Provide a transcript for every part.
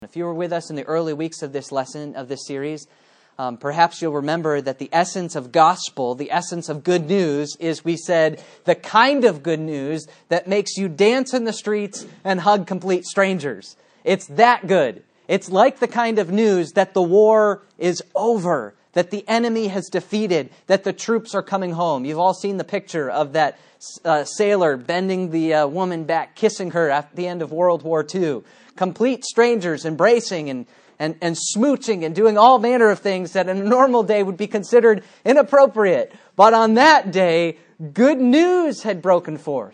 If you were with us in the early weeks of this lesson, of this series, perhaps you'll remember that the essence of gospel, the essence of good news, is, we said, the kind of good news that makes you dance in the streets and hug complete strangers. It's that good. It's like the kind of news that the war is over, that the enemy has defeated, that the troops are coming home. You've all seen the picture of that sailor bending the woman back, kissing her at the end of World War II. Complete strangers embracing and smooching and doing all manner of things that in a normal day would be considered inappropriate. But on that day, good news had broken forth.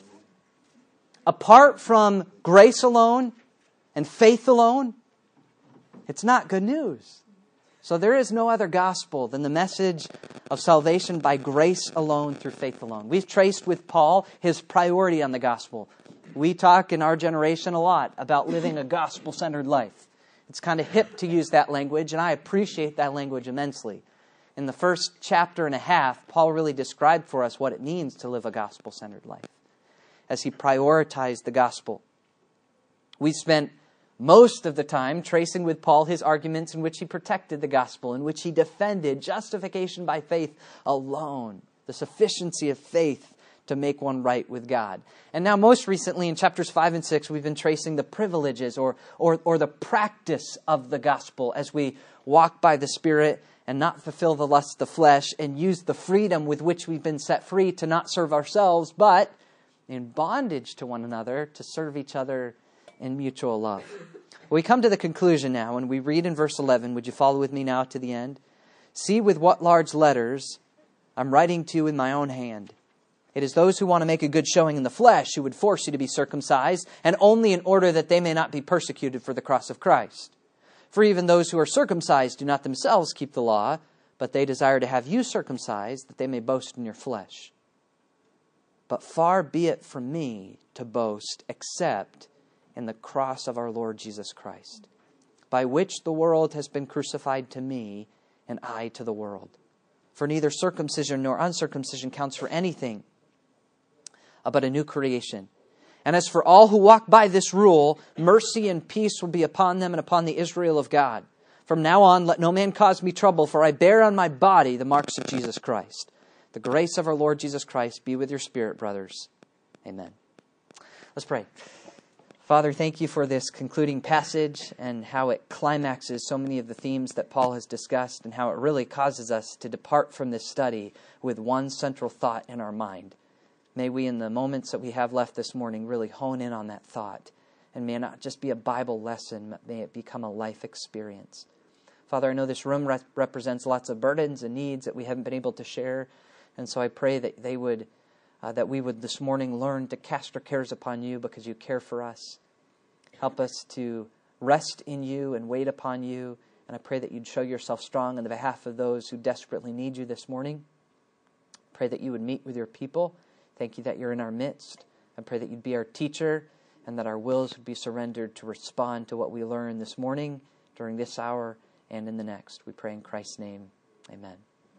Apart from grace alone and faith alone, it's not good news. So there is no other gospel than the message of salvation by grace alone through faith alone. We've traced with Paul his priority on the gospel. We talk in our generation a lot about living a gospel-centered life. It's kind of hip to use that language, and I appreciate that language immensely. In the first chapter and a half, Paul really described for us what it means to live a gospel-centered life as he prioritized the gospel. We spent most of the time tracing with Paul his arguments in which he protected the gospel, in which he defended justification by faith alone, the sufficiency of faith to make one right with God. And now most recently in chapters 5 and 6, we've been tracing the privileges or the practice of the gospel as we walk by the Spirit and not fulfill the lusts of the flesh and use the freedom with which we've been set free to not serve ourselves, but in bondage to one another to serve each other in mutual love. We come to the conclusion now, and we read in verse 11. Would you follow with me now to the end? See with what large letters I'm writing to you in my own hand. It is those who want to make a good showing in the flesh who would force you to be circumcised, and only in order that they may not be persecuted for the cross of Christ. For even those who are circumcised do not themselves keep the law, but they desire to have you circumcised, that they may boast in your flesh. But far be it from me to boast except in the cross of our Lord Jesus Christ, by which the world has been crucified to me, and I to the world. For neither circumcision nor uncircumcision counts for anything, but a new creation. And as for all who walk by this rule, mercy and peace will be upon them and upon the Israel of God. From now on, let no man cause me trouble, for I bear on my body the marks of Jesus Christ. The grace of our Lord Jesus Christ be with your spirit, brothers. Amen. Let's pray. Father, thank you for this concluding passage and how it climaxes so many of the themes that Paul has discussed, and how it really causes us to depart from this study with one central thought in our mind. May we, in the moments that we have left this morning, really hone in on that thought. And may it not just be a Bible lesson, but may it become a life experience. Father, I know this room represents lots of burdens and needs that we haven't been able to share. And so I pray that that we would this morning learn to cast our cares upon you because you care for us. Help us to rest in you and wait upon you. And I pray that you'd show yourself strong on the behalf of those who desperately need you this morning. Pray that you would meet with your people. Thank you that you're in our midst. I pray that you'd be our teacher and that our wills would be surrendered to respond to what we learn this morning, during this hour, and in the next. We pray in Christ's name. Amen.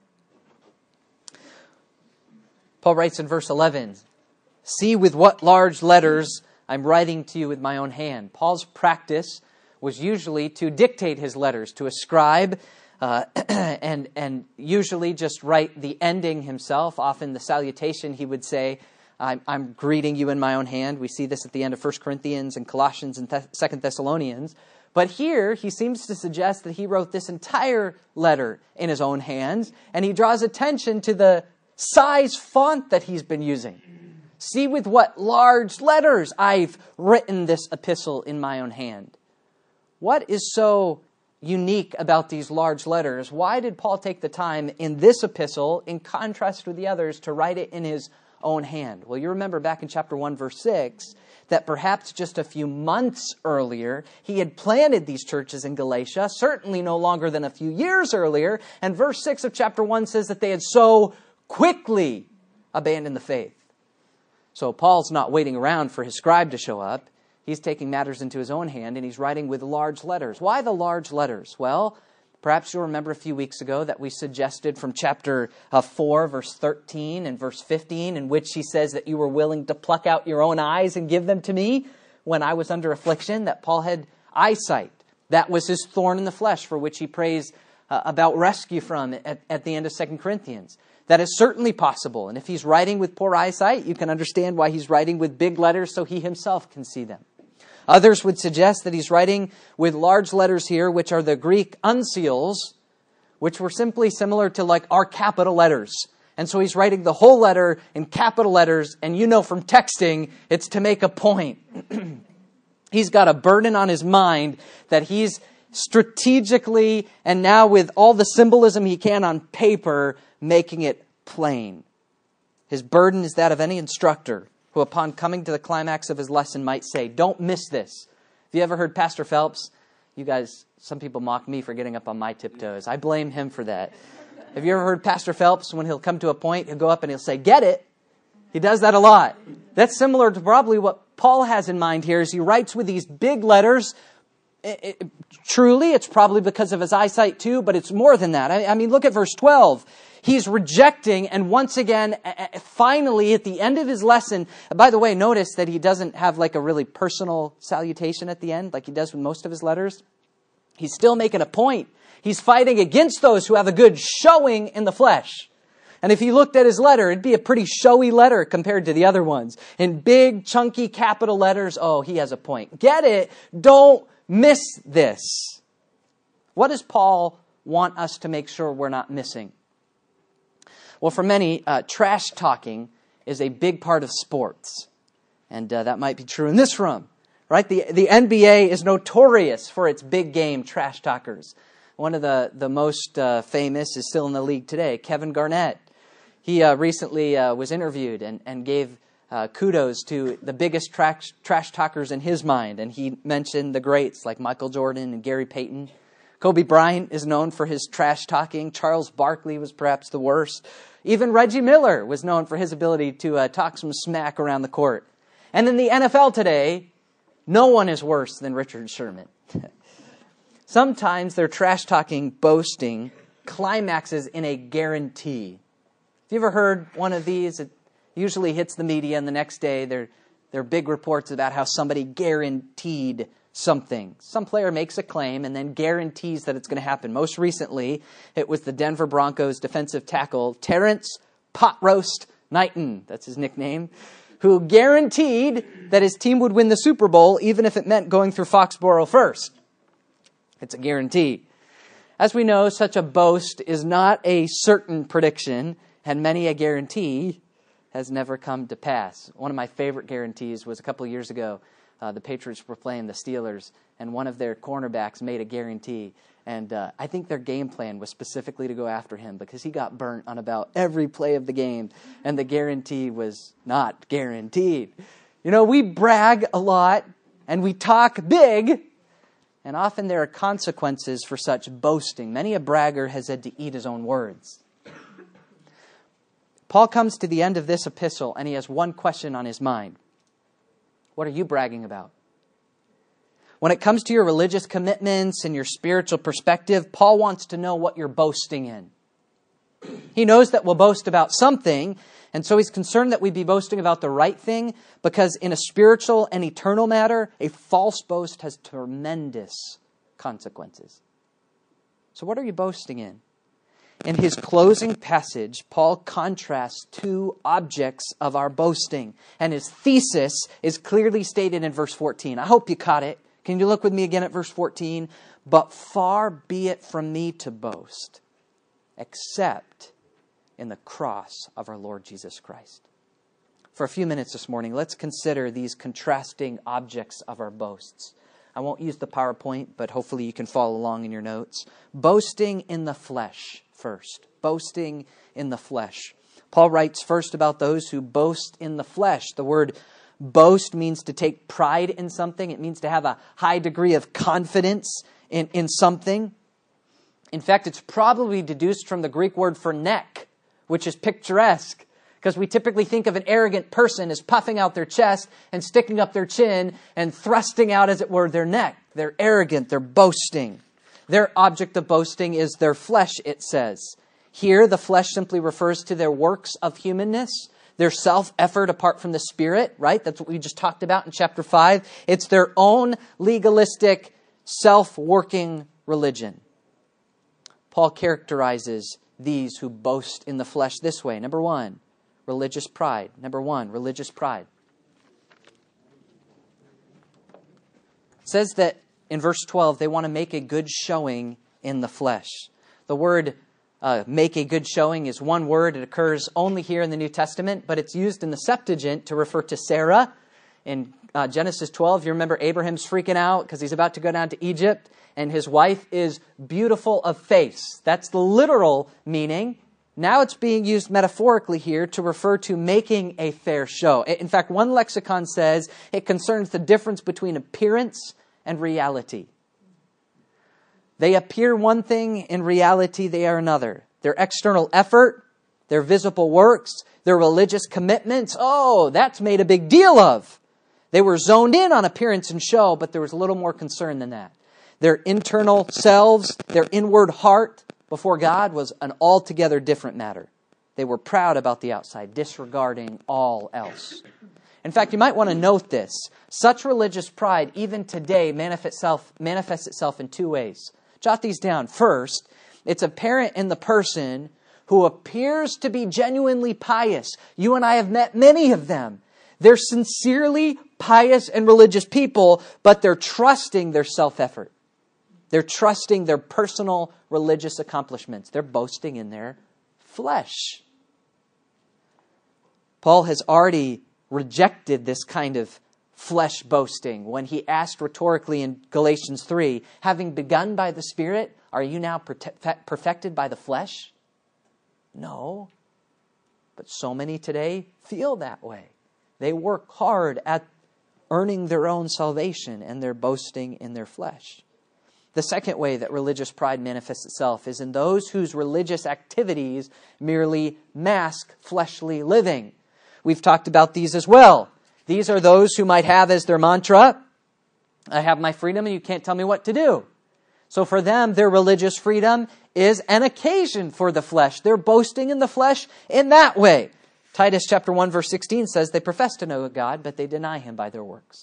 Paul writes in verse 11, see with what large letters I'm writing to you with my own hand. Paul's practice was usually to dictate his letters to a scribe, and usually just write the ending himself. Often the salutation he would say, I'm greeting you in my own hand. We see this at the end of 1 Corinthians and Colossians and 2 Thessalonians. But here he seems to suggest that he wrote this entire letter in his own hands, and he draws attention to the size font that he's been using. See with what large letters I've written this epistle in my own hand. What is so unique about these large letters? Why did Paul take the time in this epistle, in contrast with the others, to write it in his own hand? Well, you remember back in chapter 1, verse 6, that perhaps just a few months earlier, he had planted these churches in Galatia, certainly no longer than a few years earlier, and verse 6 of chapter 1 says that they had so quickly abandoned the faith. So Paul's not waiting around for his scribe to show up. He's taking matters into his own hand, and he's writing with large letters. Why the large letters? Well, perhaps you'll remember a few weeks ago that we suggested from chapter 4, verse 13 and verse 15, in which he says that you were willing to pluck out your own eyes and give them to me when I was under affliction, that Paul had eyesight. That was his thorn in the flesh for which he prays about rescue from at the end of 2 Corinthians. That is certainly possible. And if he's writing with poor eyesight, you can understand why he's writing with big letters so he himself can see them. Others would suggest that he's writing with large letters here, which are the Greek uncials, which were simply similar to like our capital letters. And so he's writing the whole letter in capital letters, and you know from texting, it's to make a point. He's got a burden on his mind that he's strategically, and now with all the symbolism he can on paper, making it plain. His burden is that of any instructor who, upon coming to the climax of his lesson, might say, don't miss this. Have you ever heard Pastor Phelps? You guys, some people mock me for getting up on my tiptoes. I blame him for that. Have you ever heard Pastor Phelps, when he'll come to a point, he'll go up and he'll say, get it? He does that a lot. That's similar to probably what Paul has in mind here as he writes with these big letters. Truly, it's probably because of his eyesight too, but it's more than that. I mean, look at verse 12. He's rejecting, and once again, finally, at the end of his lesson, by the way, notice that he doesn't have like a really personal salutation at the end, like he does with most of his letters. He's still making a point. He's fighting against those who have a good showing in the flesh. And if you looked at his letter, it'd be a pretty showy letter compared to the other ones. In big, chunky capital letters, oh, he has a point. Get it? Don't miss this. What does Paul want us to make sure we're not missing? Well, for many, trash talking is a big part of sports. And that might be true in this room, right? The NBA is notorious for its big game trash talkers. One of the most famous is still in the league today, Kevin Garnett. He recently was interviewed and gave kudos to the biggest trash talkers in his mind. And he mentioned the greats like Michael Jordan and Gary Payton. Kobe Bryant is known for his trash talking. Charles Barkley was perhaps the worst. Even Reggie Miller was known for his ability to talk some smack around the court. And in the NFL today, no one is worse than Richard Sherman. Sometimes their trash-talking, boasting climaxes in a guarantee. Have you ever heard one of these? It usually hits the media, and the next day there are big reports about how somebody guaranteed something. Some player makes a claim and then guarantees that it's going to happen. Most recently, it was the Denver Broncos defensive tackle, Terrence Pot Roast Knighton, that's his nickname, who guaranteed that his team would win the Super Bowl even if it meant going through Foxborough first. It's a guarantee. As we know, such a boast is not a certain prediction, and many a guarantee has never come to pass. One of my favorite guarantees was a couple of years ago. The Patriots were playing the Steelers, and one of their cornerbacks made a guarantee. And I think their game plan was specifically to go after him because he got burnt on about every play of the game, and the guarantee was not guaranteed. You know, we brag a lot, and we talk big, and often there are consequences for such boasting. Many a bragger has had to eat his own words. Paul comes to the end of this epistle, and he has one question on his mind. What are you bragging about? When it comes to your religious commitments and your spiritual perspective, Paul wants to know what you're boasting in. He knows that we'll boast about something, and so he's concerned that we be boasting about the right thing, because in a spiritual and eternal matter, a false boast has tremendous consequences. So what are you boasting in? In his closing passage, Paul contrasts two objects of our boasting, and his thesis is clearly stated in verse 14. I hope you caught it. Can you look with me again at verse 14? But far be it from me to boast, except in the cross of our Lord Jesus Christ. For a few minutes this morning, let's consider these contrasting objects of our boasts. I won't use the PowerPoint, but hopefully you can follow along in your notes. Boasting in the flesh first. Boasting in the flesh. Paul writes first about those who boast in the flesh. The word boast means to take pride in something. It means to have a high degree of confidence in something. In fact, it's probably deduced from the Greek word for neck, which is picturesque, because we typically think of an arrogant person as puffing out their chest and sticking up their chin and thrusting out, as it were, their neck. They're arrogant. They're boasting. Their object of boasting is their flesh, it says. Here, the flesh simply refers to their works of humanness, their self-effort apart from the Spirit, right? That's what we just talked about in chapter 5. It's their own legalistic self-working religion. Paul characterizes these who boast in the flesh this way. Number one, religious pride. Number one, religious pride. It says that in verse 12, they want to make a good showing in the flesh. The word make a good showing is one word. It occurs only here in the New Testament, but it's used in the Septuagint to refer to Sarah. In Genesis 12, you remember Abraham's freaking out because he's about to go down to Egypt, and his wife is beautiful of face. That's the literal meaning. Now it's being used metaphorically here to refer to making a fair show. In fact, one lexicon says it concerns the difference between appearance and reality. They appear one thing, in reality they are another. Their external effort, their visible works, their religious commitments, that's made a big deal of. They were zoned in on appearance and show, but there was a little more concern than that. Their internal selves, their inward heart before God was an altogether different matter. They were proud about the outside, disregarding all else. In fact, you might want to note this. Such religious pride, even today, manifests itself in two ways. Jot these down. First, it's apparent in the person who appears to be genuinely pious. You and I have met many of them. They're sincerely pious and religious people, but they're trusting their self-effort. They're trusting their personal religious accomplishments. They're boasting in their flesh. Paul has already rejected this kind of flesh boasting when he asked rhetorically in Galatians 3, having begun by the Spirit, are you now perfected by the flesh? No. But so many today feel that way. They work hard at earning their own salvation, and they're boasting in their flesh. The second way that religious pride manifests itself is in those whose religious activities merely mask fleshly living. We've talked about these as well. These are those who might have as their mantra, I have my freedom and you can't tell me what to do. So for them, their religious freedom is an occasion for the flesh. They're boasting in the flesh in that way. Titus chapter 1 verse 16 says they profess to know God, but they deny Him by their works.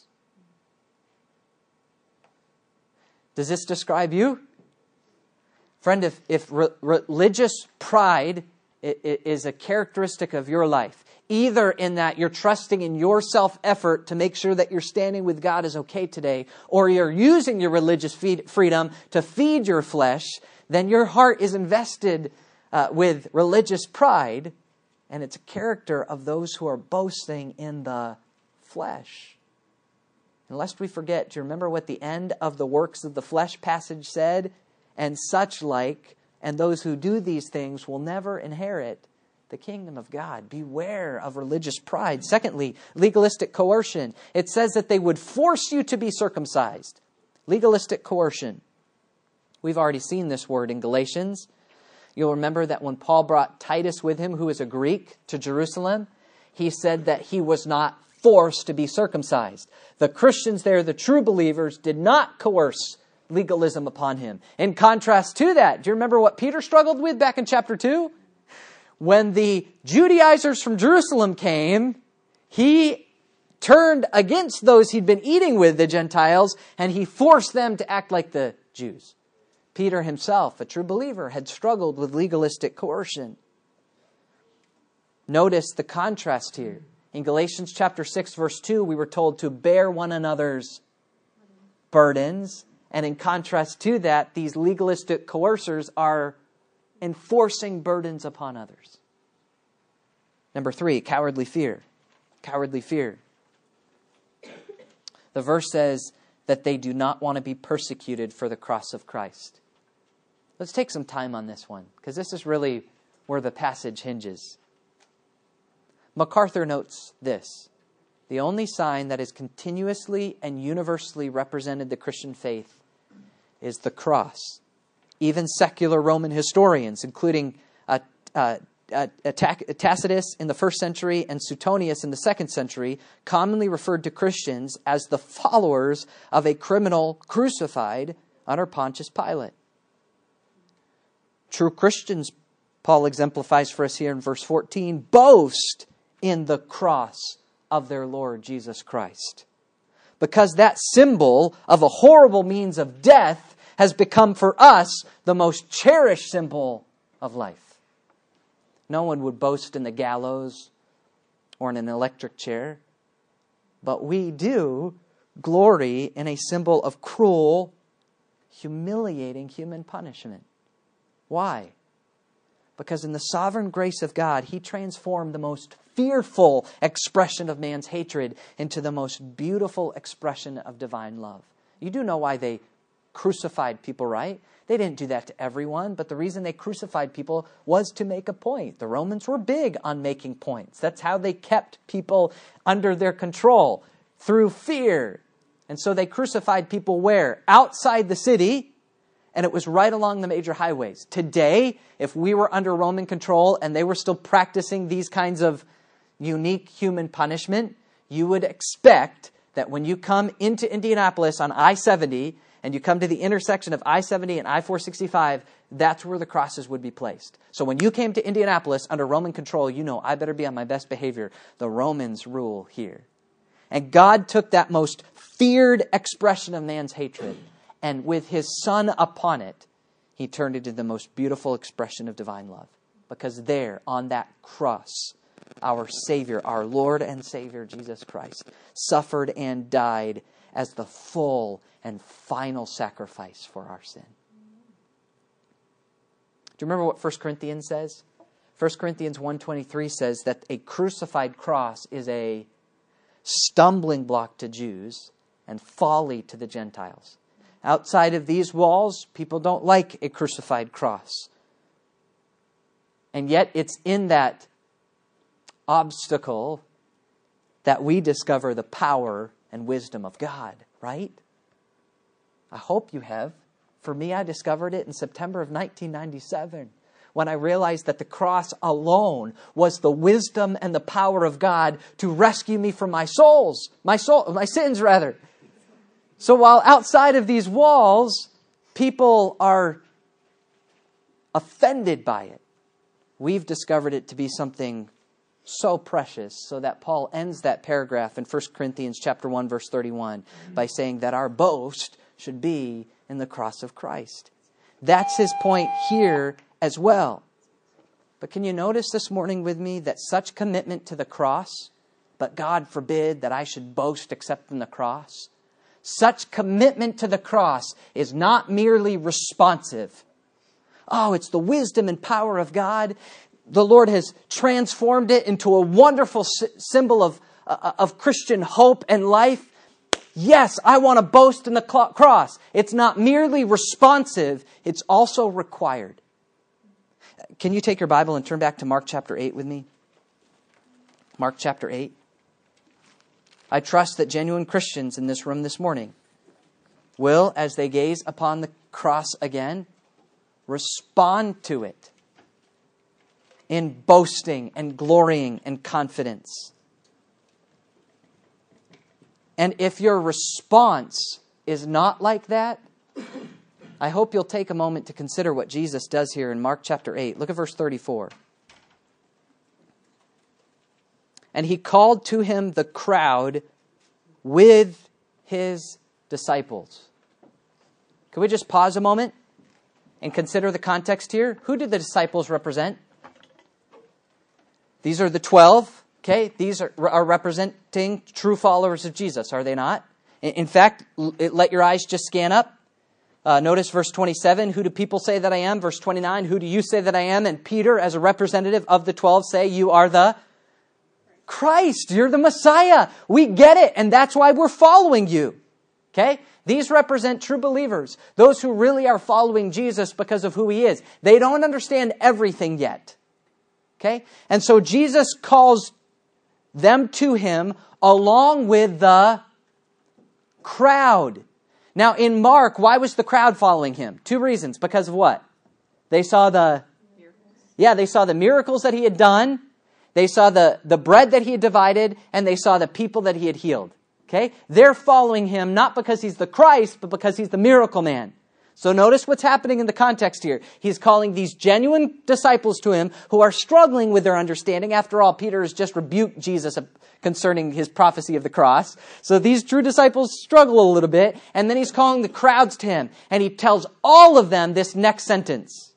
Does this describe you? Friend, if religious pride is a characteristic of your life, either in that you're trusting in your self-effort to make sure that your standing with God is okay today, or you're using your religious freedom to feed your flesh, then your heart is invested with religious pride, and it's a character of those who are boasting in the flesh. And lest we forget, do you remember what the end of the works of the flesh passage said? And such like, and those who do these things will never inherit the kingdom of God. Beware of religious pride. Secondly, legalistic coercion. It says that they would force you to be circumcised. Legalistic coercion. We've already seen this word in Galatians. You'll remember that when Paul brought Titus with him, who is a Greek, to Jerusalem, he said that he was not forced to be circumcised. The Christians there, the true believers, did not coerce legalism upon him. In contrast to that, do you remember what Peter struggled with back in chapter 2? When the Judaizers from Jerusalem came, he turned against those he'd been eating with, the Gentiles, and he forced them to act like the Jews. Peter himself, a true believer, had struggled with legalistic coercion. Notice the contrast here. In Galatians chapter 6, verse 2, we were told to bear one another's burdens. And in contrast to that, these legalistic coercers are enforcing burdens upon others. Number 3, cowardly fear. Cowardly fear. The verse says that they do not want to be persecuted for the cross of Christ. Let's take some time on this one, because this is really where the passage hinges. MacArthur notes this: the only sign that has continuously and universally represented the Christian faith is the cross. Even secular Roman historians, including Tacitus in the 1st century and Suetonius in the 2nd century, commonly referred to Christians as the followers of a criminal crucified under Pontius Pilate. True Christians, Paul exemplifies for us here in verse 14, boast in the cross of their Lord Jesus Christ. because that symbol of a horrible means of death has become for us the most cherished symbol of life. No one would boast in the gallows or in an electric chair, but we do glory in a symbol of cruel, humiliating human punishment. Why? Because in the sovereign grace of God, He transformed the most fearful expression of man's hatred into the most beautiful expression of divine love. You do know why they crucified people, right? They didn't do that to everyone, but the reason they crucified people was to make a point. The Romans were big on making points. That's how they kept people under their control, through fear. And so they crucified people where? Outside the city, and it was right along the major highways. Today, if we were under Roman control and they were still practicing these kinds of unique human punishment, you would expect that when you come into Indianapolis on I-70 and you come to the intersection of I-70 and I-465, that's where the crosses would be placed. So when you came to Indianapolis under Roman control, you know, I better be on my best behavior. The Romans rule here. And God took that most feared expression of man's hatred, and with His Son upon it, He turned it into the most beautiful expression of divine love. Because there, on that cross, our Savior, our Lord and Savior, Jesus Christ, suffered and died as the full and final sacrifice for our sin. Do you remember what 1 Corinthians says? 1 Corinthians 1:23 says that a crucified cross is a stumbling block to Jews and folly to the Gentiles. Outside of these walls, people don't like a crucified cross. And yet it's in that obstacle that we discover the power and wisdom of God, right? I hope you have. For me, I discovered it in September of 1997 when I realized that the cross alone was the wisdom and the power of God to rescue me from my sins rather. So while outside of these walls, people are offended by it, we've discovered it to be something so precious, so that Paul ends that paragraph in 1 Corinthians chapter 1, verse 31 by saying that our boast should be in the cross of Christ. That's his point here as well. But can you notice this morning with me that such commitment to the cross, but God forbid that I should boast except in the cross, such commitment to the cross is not merely responsive. Oh, it's the wisdom and power of God. The Lord has transformed it into a wonderful symbol of Christian hope and life. Yes, I want to boast in the cross. It's not merely responsive, it's also required. Can you take your Bible and turn back to Mark chapter 8 with me? Mark chapter 8. I trust that genuine Christians in this room this morning will, as they gaze upon the cross again, respond to it in boasting and glorying and confidence. And if your response is not like that, I hope you'll take a moment to consider what Jesus does here in Mark chapter 8. Look at verse 34. And He called to Him the crowd with His disciples. Can we just pause a moment and consider the context here? Who did the disciples represent? These are the 12. Okay, these are representing true followers of Jesus, are they not? In fact, let your eyes just scan up. Notice verse 27, who do people say that I am? Verse 29, who do you say that I am? And Peter, as a representative of the 12, say, you are the Christ. You're the Messiah. We get it, and that's why we're following you. Okay? These represent true believers, those who really are following Jesus because of who He is. They don't understand everything yet. Okay? And so Jesus calls them to Him along with the crowd. Now in Mark, why was the crowd following Him? 2 reasons. Because of what? They saw the miracles that He had done. They saw the bread that He had divided, and they saw the people that He had healed. Okay? They're following Him not because He's the Christ, but because He's the miracle man. So notice what's happening in the context here. He's calling these genuine disciples to him who are struggling with their understanding. After all, Peter has just rebuked Jesus concerning his prophecy of the cross. So these true disciples struggle a little bit. And then he's calling the crowds to him. And he tells all of them this next sentence.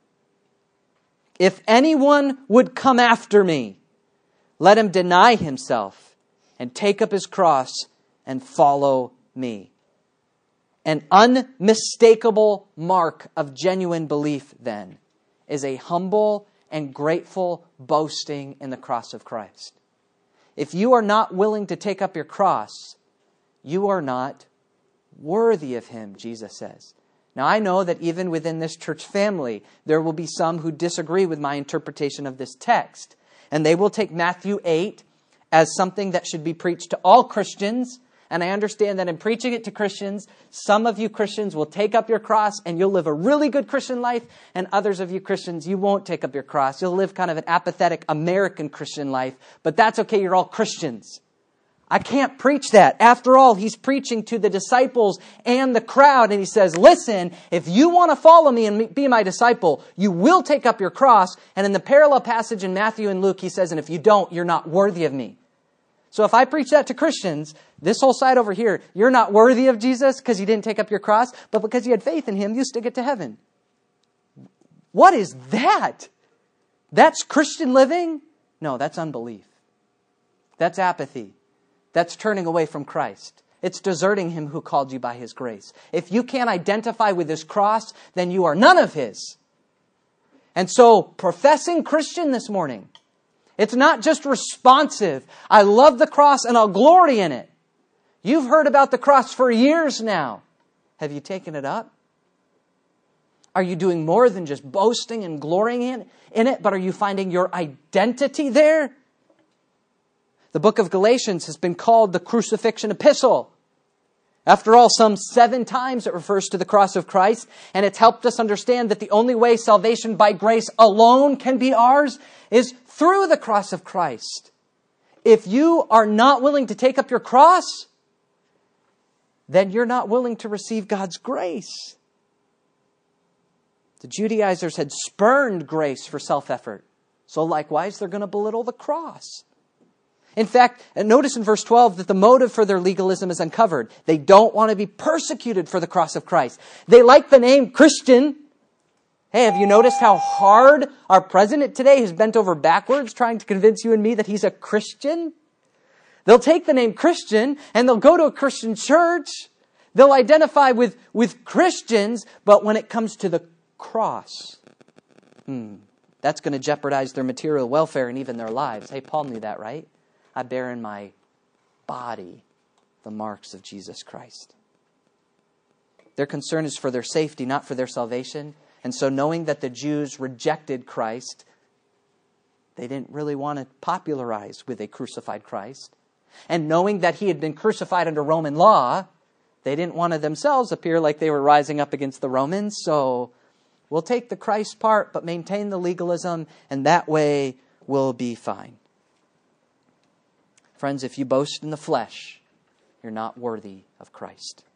If anyone would come after me, let him deny himself and take up his cross and follow me. An unmistakable mark of genuine belief, then, is a humble and grateful boasting in the cross of Christ. If you are not willing to take up your cross, you are not worthy of Him, Jesus says. Now, I know that even within this church family, there will be some who disagree with my interpretation of this text. And they will take Matthew 8 as something that should be preached to all Christians. And I understand that in preaching it to Christians, some of you Christians will take up your cross and you'll live a really good Christian life. And others of you Christians, you won't take up your cross. You'll live kind of an apathetic American Christian life. But that's okay, you're all Christians. I can't preach that. After all, he's preaching to the disciples and the crowd. And he says, listen, if you want to follow me and be my disciple, you will take up your cross. And in the parallel passage in Matthew and Luke, he says, and if you don't, you're not worthy of me. So if I preach that to Christians, this whole side over here, you're not worthy of Jesus because you didn't take up your cross, but because you had faith in Him, you still get to heaven. What is that? That's Christian living? No, that's unbelief. That's apathy. That's turning away from Christ. It's deserting Him who called you by His grace. If you can't identify with His cross, then you are none of His. And so, professing Christian this morning, it's not just responsive. I love the cross and I'll glory in it. You've heard about the cross for years now. Have you taken it up? Are you doing more than just boasting and glorying in it, but are you finding your identity there? The book of Galatians has been called the crucifixion epistle. After all, some 7 times it refers to the cross of Christ, and it's helped us understand that the only way salvation by grace alone can be ours is through the cross of Christ. If you are not willing to take up your cross, then you're not willing to receive God's grace. The Judaizers had spurned grace for self-effort. So likewise, they're going to belittle the cross. In fact, notice in verse 12 that the motive for their legalism is uncovered. They don't want to be persecuted for the cross of Christ. They like the name Christian. Hey, have you noticed how hard our president today has bent over backwards trying to convince you and me that he's a Christian? They'll take the name Christian and they'll go to a Christian church. They'll identify with Christians, but when it comes to the cross, that's going to jeopardize their material welfare and even their lives. Hey, Paul knew that, right? I bear in my body the marks of Jesus Christ. Their concern is for their safety, not for their salvation. And so knowing that the Jews rejected Christ, they didn't really want to popularize with a crucified Christ. And knowing that He had been crucified under Roman law, they didn't want to themselves appear like they were rising up against the Romans. So we'll take the Christ part, but maintain the legalism, and that way we'll be fine. Friends, if you boast in the flesh, you're not worthy of Christ.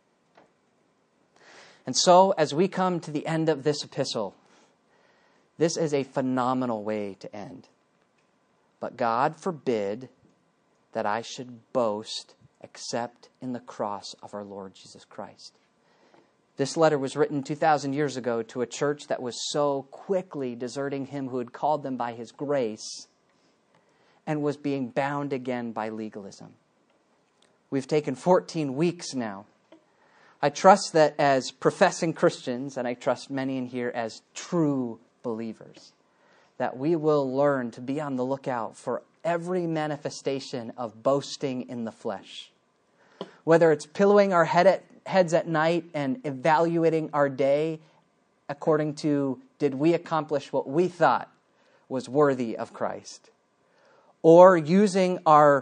And so, as we come to the end of this epistle, this is a phenomenal way to end. But God forbid that I should boast except in the cross of our Lord Jesus Christ. This letter was written 2,000 years ago to a church that was so quickly deserting Him who had called them by His grace and was being bound again by legalism. We've taken 14 weeks now. I trust that as professing Christians, and I trust many in here as true believers, that we will learn to be on the lookout for every manifestation of boasting in the flesh. Whether it's pillowing our heads at night and evaluating our day according to, did we accomplish what we thought was worthy of Christ? Or using our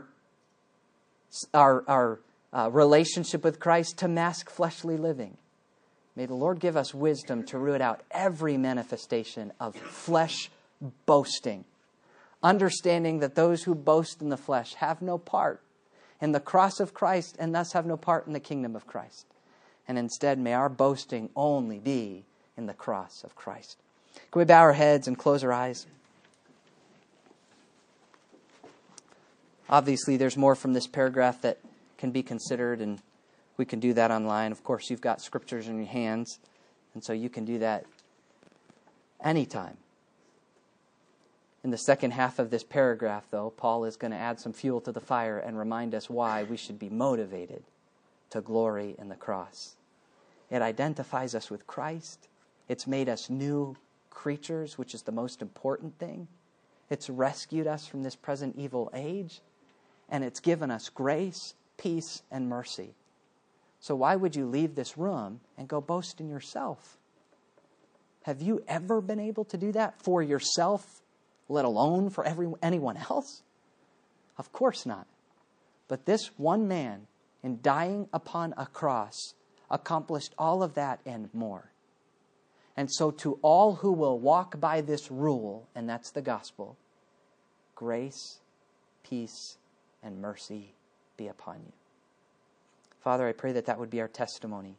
relationship with Christ to mask fleshly living. May the Lord give us wisdom to root out every manifestation of flesh boasting, understanding that those who boast in the flesh have no part in the cross of Christ and thus have no part in the kingdom of Christ. And instead, may our boasting only be in the cross of Christ. Can we bow our heads and close our eyes? Obviously, there's more from this paragraph that can be considered, and we can do that online. Of course, you've got scriptures in your hands, and so you can do that anytime. In the second half of this paragraph, though, Paul is going to add some fuel to the fire and remind us why we should be motivated to glory in the cross. It identifies us with Christ. It's made us new creatures, which is the most important thing. It's rescued us from this present evil age. And it's given us grace, peace, and mercy. So why would you leave this room and go boast in yourself? Have you ever been able to do that for yourself, let alone for anyone else? Of course not. But this one man, in dying upon a cross, accomplished all of that and more. And so to all who will walk by this rule, and that's the gospel, grace, peace, and mercy be upon you. Father, I pray that that would be our testimony,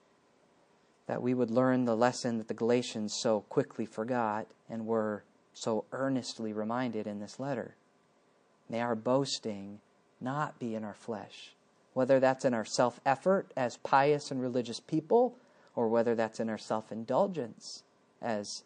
that we would learn the lesson that the Galatians so quickly forgot and were so earnestly reminded in this letter. May our boasting not be in our flesh, whether that's in our self-effort as pious and religious people, or whether that's in our self-indulgence as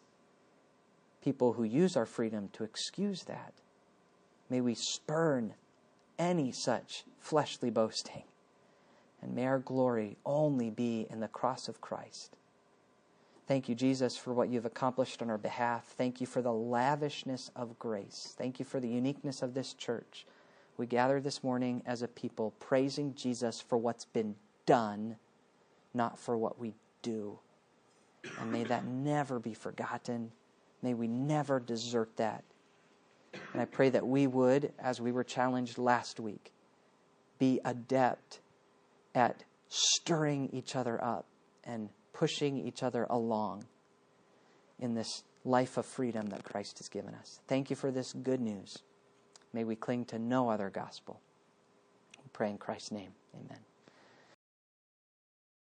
people who use our freedom to excuse that. May we spurn any such fleshly boasting. And may our glory only be in the cross of Christ. Thank you, Jesus, for what you've accomplished on our behalf. Thank you for the lavishness of grace. Thank you for the uniqueness of this church. We gather this morning as a people praising Jesus for what's been done, not for what we do. And may that never be forgotten. May we never desert that. And I pray that we would, as we were challenged last week, be adept at stirring each other up and pushing each other along in this life of freedom that Christ has given us. Thank you for this good news. May we cling to no other gospel. We pray in Christ's name. Amen.